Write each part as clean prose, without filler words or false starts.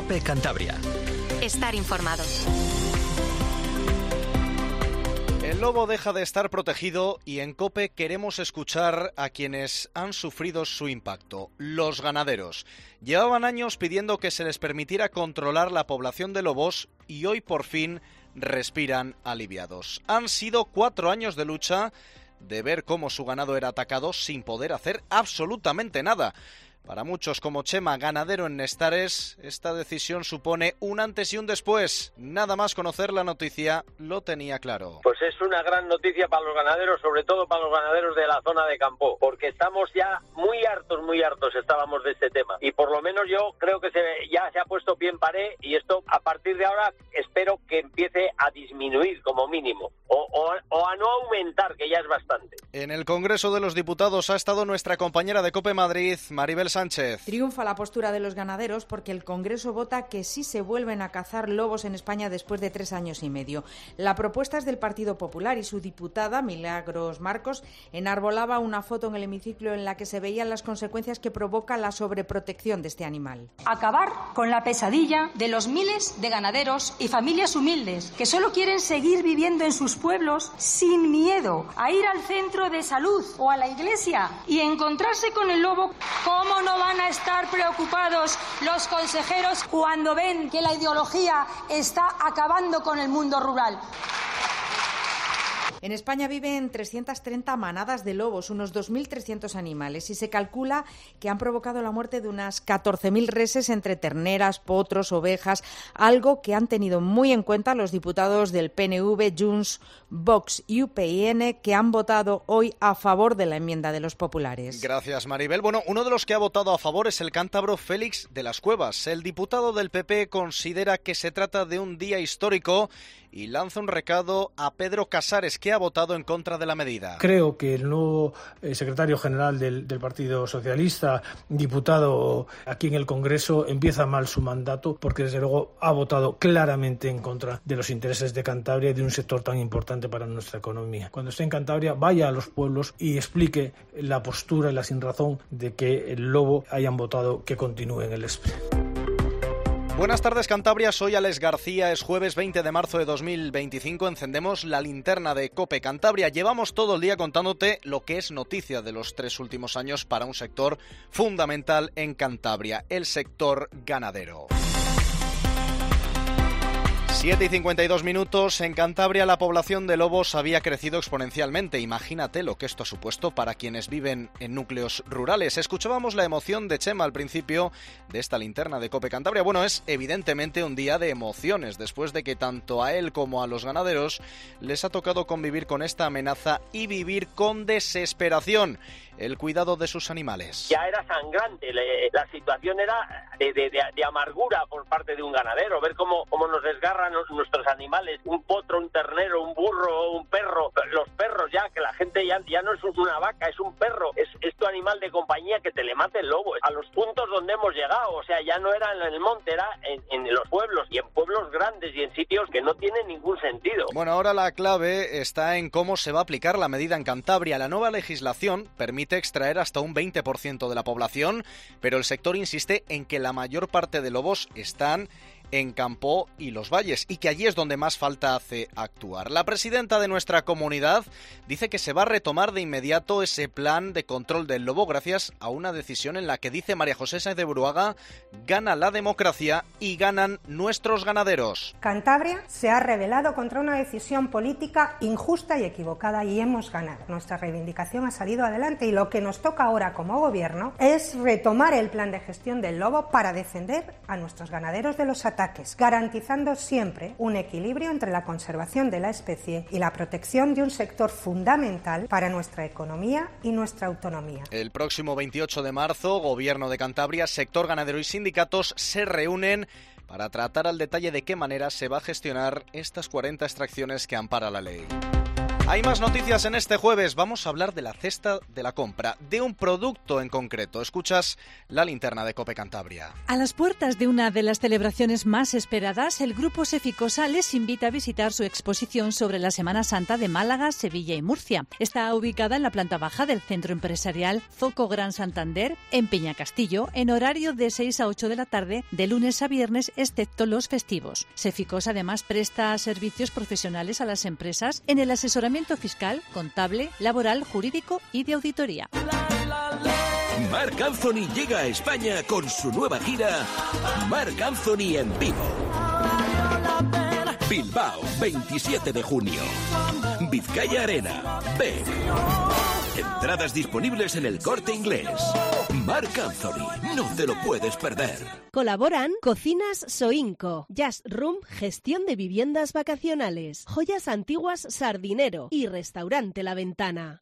COPE Cantabria. Estar informado. El lobo deja de estar protegido y en COPE queremos escuchar a quienes han sufrido su impacto, los ganaderos. Llevaban años pidiendo que se les permitiera controlar la población de lobos y hoy por fin respiran aliviados. Han sido 4 años de lucha, de ver cómo su ganado era atacado sin poder hacer absolutamente nada. Para muchos como Chema, ganadero en Nestares, esta decisión supone un antes y un después. Nada más conocer la noticia, lo tenía claro. Pues es una gran noticia para los ganaderos, sobre todo para los ganaderos de la zona de Campoo, porque estamos ya muy hartos estábamos de este tema. Y por lo menos yo creo que ya se ha puesto pie en pared y esto a partir de ahora espero que empiece a disminuir como mínimo o a no aumentar, que ya es bastante. En el Congreso de los Diputados ha estado nuestra compañera de COPE Madrid, Maribel Sánchez. Triunfa la postura de los ganaderos porque el Congreso vota que sí se vuelven a cazar lobos en España después de 3 años y medio. La propuesta es del Partido Popular y su diputada, Milagros Marcos, enarbolaba una foto en el hemiciclo en la que se veían las consecuencias que provoca la sobreprotección de este animal. Acabar con la pesadilla de los miles de ganaderos y familias humildes que solo quieren seguir viviendo en sus pueblos sin miedo a ir al centro de salud o a la iglesia y encontrarse con el lobo. ¿Cómo no van a estar preocupados los consejeros cuando ven que la ideología está acabando con el mundo rural? En España viven 330 manadas de lobos, unos 2.300 animales, y se calcula que han provocado la muerte de unas 14.000 reses entre terneras, potros, ovejas, algo que han tenido muy en cuenta los diputados del PNV, Junts, Vox y UPyN, que han votado hoy a favor de la enmienda de los populares. Gracias, Maribel. Bueno, uno de los que ha votado a favor es el cántabro Félix de las Cuevas. El diputado del PP considera que se trata de un día histórico y lanza un recado a Pedro Casares, que ha votado en contra de la medida. Creo que el nuevo secretario general del Partido Socialista, diputado aquí en el Congreso, empieza mal su mandato porque desde luego ha votado claramente en contra de los intereses de Cantabria y de un sector tan importante para nuestra economía. Cuando esté en Cantabria, vaya a los pueblos y explique la postura y la sinrazón de que el lobo hayan votado que continúe en el ESPE. Buenas tardes, Cantabria, soy Alex García, es jueves 20 de marzo de 2025, encendemos la linterna de COPE Cantabria. Llevamos todo el día contándote lo que es noticia de los 3 últimos años para un sector fundamental en Cantabria, el sector ganadero. 7:52 en Cantabria, la población de lobos había crecido exponencialmente. Imagínate lo que esto ha supuesto para quienes viven en núcleos rurales. Escuchábamos la emoción de Chema al principio de esta linterna de COPE Cantabria. Bueno, es evidentemente un día de emociones, después de que tanto a él como a los ganaderos les ha tocado convivir con esta amenaza y vivir con desesperación el cuidado de sus animales. Ya era sangrante, la situación era de amargura por parte de un ganadero, ver cómo nos desgarran nuestros animales, un potro, un ternero, un burro, un perro, los perros ya, que la gente ya no es una vaca, es un perro, es tu animal de compañía, que te le mate el lobo. A los puntos donde hemos llegado, o sea, ya no era en el monte, era en los pueblos, y en pueblos grandes y en sitios que no tienen ningún sentido. Bueno, ahora la clave está en cómo se va a aplicar la medida en Cantabria. La nueva legislación permite extraer hasta un 20% de la población, pero el sector insiste en que la mayor parte de lobos están en Campoo y los valles, y que allí es donde más falta hace actuar. La presidenta de nuestra comunidad dice que se va a retomar de inmediato ese plan de control del lobo gracias a una decisión en la que, dice María José Sáenz de Buruaga, gana la democracia y ganan nuestros ganaderos. Cantabria se ha rebelado contra una decisión política injusta y equivocada y hemos ganado. Nuestra reivindicación ha salido adelante y lo que nos toca ahora como gobierno es retomar el plan de gestión del lobo para defender a nuestros ganaderos de los ataques, garantizando siempre un equilibrio entre la conservación de la especie y la protección de un sector fundamental para nuestra economía y nuestra autonomía. El próximo 28 de marzo, Gobierno de Cantabria, sector ganadero y sindicatos se reúnen para tratar al detalle de qué manera se va a gestionar estas 40 extracciones que ampara la ley. Hay más noticias en este jueves. Vamos a hablar de la cesta de la compra, de un producto en concreto. Escuchas la linterna de COPE Cantabria. A las puertas de una de las celebraciones más esperadas, el grupo Seficosa les invita a visitar su exposición sobre la Semana Santa de Málaga, Sevilla y Murcia. Está ubicada en la planta baja del centro empresarial Zoco Gran Santander, en Peñacastillo, en horario de 6 a 8 de la tarde, de lunes a viernes, excepto los festivos. Seficosa además presta servicios profesionales a las empresas en el asesoramiento fiscal, contable, laboral, jurídico y de auditoría. Marc Anthony llega a España con su nueva gira Marc Anthony en vivo. Bilbao, 27 de junio. Vizcaya Arena, Bec. Entradas disponibles en El Corte Inglés. Marc Anthony, no te lo puedes perder. Colaboran Cocinas Soinco, Jazz Room, gestión de viviendas vacacionales, Joyas Antiguas Sardinero y Restaurante La Ventana.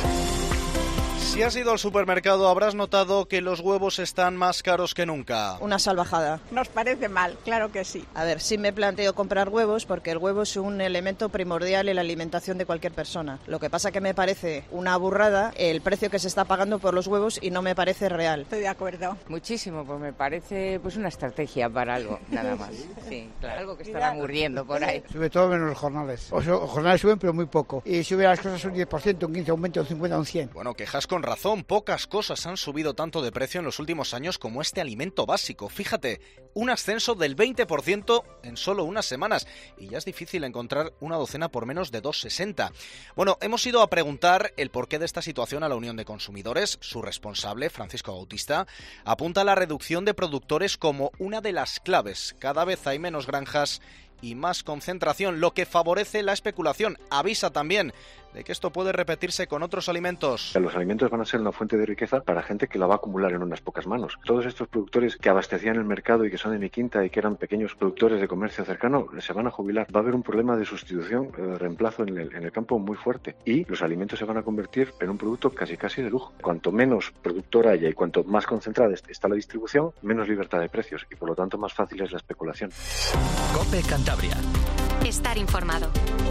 Si has ido al supermercado habrás notado que los huevos están más caros que nunca. Una salvajada. Nos parece mal, claro que sí. A ver, sí me planteo comprar huevos porque el huevo es un elemento primordial en la alimentación de cualquier persona. Lo que pasa que me parece una burrada el precio que se está pagando por los huevos y no me parece real. Estoy de acuerdo. Muchísimo, pues me parece una estrategia para algo, nada más. Sí, claro, algo que estarán murriendo por ahí. Sobre todo menos los jornales. Los jornales suben, pero muy poco. Y sube las cosas un 10%, un 15%, un 20%, un 50%, un 100%. Bueno, quejas con razón, pocas cosas han subido tanto de precio en los últimos años como este alimento básico. Fíjate, un ascenso del 20% en solo unas semanas y ya es difícil encontrar una docena por menos de 2,60. Bueno, hemos ido a preguntar el porqué de esta situación a la Unión de Consumidores. Su responsable, Francisco Bautista, apunta a la reducción de productores como una de las claves. Cada vez hay menos granjas y más concentración, lo que favorece la especulación. Avisa también de que esto puede repetirse con otros alimentos. Los alimentos van a ser una fuente de riqueza para gente que la va a acumular en unas pocas manos. Todos estos productores que abastecían el mercado y que son de mi quinta y que eran pequeños productores de comercio cercano, se van a jubilar. Va a haber un problema de sustitución, de reemplazo en el campo muy fuerte. Y los alimentos se van a convertir en un producto casi de lujo. Cuanto menos productor haya y cuanto más concentrada está la distribución, menos libertad de precios y por lo tanto más fácil es la especulación. COPE Cantabria. Estar informado.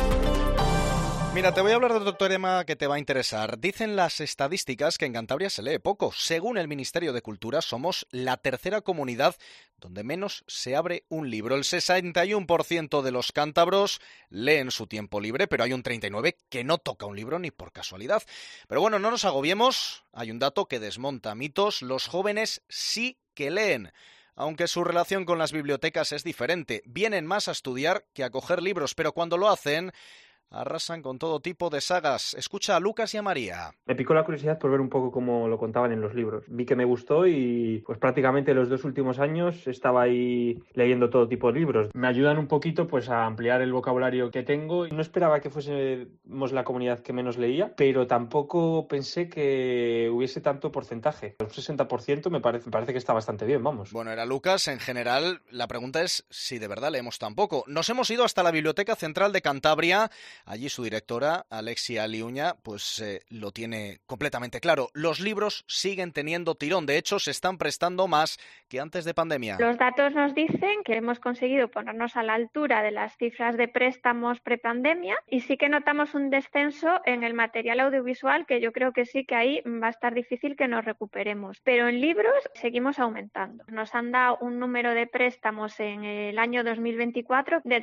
Mira, te voy a hablar de otro tema que te va a interesar. Dicen las estadísticas que en Cantabria se lee poco. Según el Ministerio de Cultura, somos la tercera comunidad donde menos se abre un libro. El 61% de los cántabros leen su tiempo libre, pero hay un 39% que no toca un libro ni por casualidad. Pero bueno, no nos agobiemos. Hay un dato que desmonta mitos. Los jóvenes sí que leen. Aunque su relación con las bibliotecas es diferente. Vienen más a estudiar que a coger libros, pero cuando lo hacen arrasan con todo tipo de sagas. Escucha a Lucas y a María. Me picó la curiosidad por ver un poco cómo lo contaban en los libros. Vi que me gustó y pues prácticamente los 2 últimos años estaba ahí leyendo todo tipo de libros. Me ayudan un poquito pues a ampliar el vocabulario que tengo. No esperaba que fuésemos la comunidad que menos leía, pero tampoco pensé que hubiese tanto porcentaje. Un 60% me parece que está bastante bien, vamos. Bueno, era Lucas. En general, la pregunta es si de verdad leemos tan poco. Nos hemos ido hasta la Biblioteca Central de Cantabria. Allí su directora, Alexia Liuña, pues lo tiene completamente claro. Los libros siguen teniendo tirón. De hecho, se están prestando más que antes de pandemia. Los datos nos dicen que hemos conseguido ponernos a la altura de las cifras de préstamos prepandemia y sí que notamos un descenso en el material audiovisual, que yo creo que sí que ahí va a estar difícil que nos recuperemos. Pero en libros seguimos aumentando. Nos han dado un número de préstamos en el año 2024 de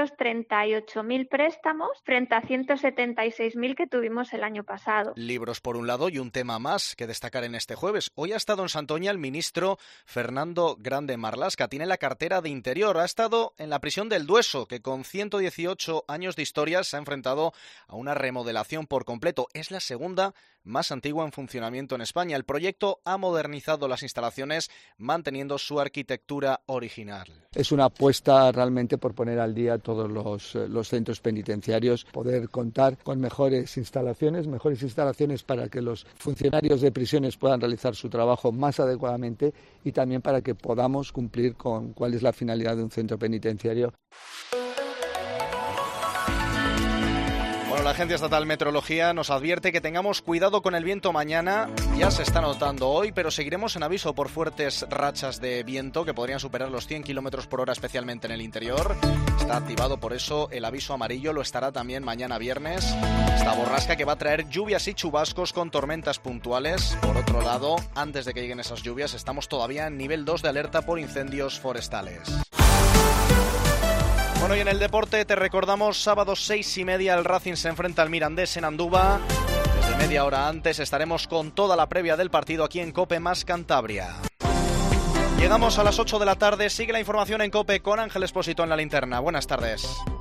238.000 préstamos frente a 176.000 que tuvimos el año pasado. Libros por un lado y un tema más que destacar en este jueves. Hoy ha estado en Santoña el ministro Fernando Grande Marlaska. Tiene la cartera de Interior. Ha estado en la prisión del Dueso, que con 118 años de historia se ha enfrentado a una remodelación por completo. Es la segunda más antigua en funcionamiento en España. El proyecto ha modernizado las instalaciones manteniendo su arquitectura original. Es una apuesta realmente por poner al día todos los centros penitenciarios, poder contar con mejores instalaciones para que los funcionarios de prisiones puedan realizar su trabajo más adecuadamente y también para que podamos cumplir con cuál es la finalidad de un centro penitenciario. Bueno, Agencia Estatal de Meteorología nos advierte que tengamos cuidado con el viento mañana. Ya se está notando hoy, pero seguiremos en aviso por fuertes rachas de viento que podrían superar los 100 km por hora, especialmente en el interior. Está activado por eso el aviso amarillo, lo estará también mañana viernes. Esta borrasca que va a traer lluvias y chubascos con tormentas puntuales. Por otro lado, antes de que lleguen esas lluvias, estamos todavía en nivel 2 de alerta por incendios forestales. Bueno, y en el deporte te recordamos, sábado 6:30 el Racing se enfrenta al Mirandés en Andúba. Desde media hora antes estaremos con toda la previa del partido aquí en COPE más Cantabria. Llegamos a las 8 de la tarde, sigue la información en COPE con Ángel Expósito en la linterna. Buenas tardes.